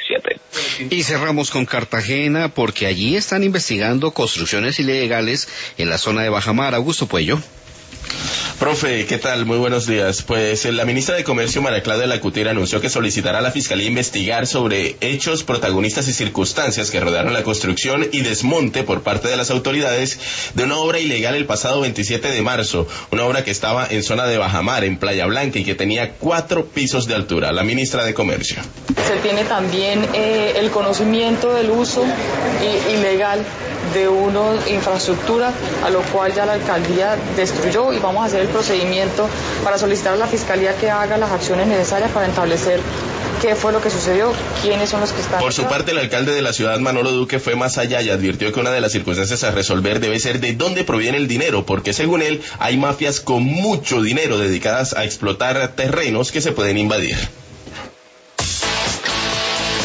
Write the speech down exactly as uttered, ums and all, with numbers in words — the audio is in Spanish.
veintisiete. Y cerramos con Cartagena porque allí están investigando construcciones ilegales en la zona de Bajamar. Augusto Puello. Profe, ¿qué tal? Muy buenos días. Pues la ministra de Comercio, María Claudia Lacutier, anunció que solicitará a la Fiscalía investigar sobre hechos, protagonistas y circunstancias que rodearon la construcción y desmonte por parte de las autoridades de una obra ilegal el pasado veintisiete de marzo, una obra que estaba en zona de Bajamar, en Playa Blanca, y que tenía cuatro pisos de altura. La ministra de Comercio. Se tiene también eh, el conocimiento del uso i- ilegal de una infraestructura, a lo cual ya la alcaldía destruyó, y vamos a hacer el procedimiento para solicitar a la Fiscalía que haga las acciones necesarias para establecer qué fue lo que sucedió, quiénes son los que están Por su acá. parte, el alcalde de la ciudad, Manolo Duque, fue más allá y advirtió que una de las circunstancias a resolver debe ser de dónde proviene el dinero, porque según él hay mafias con mucho dinero dedicadas a explotar terrenos que se pueden invadir.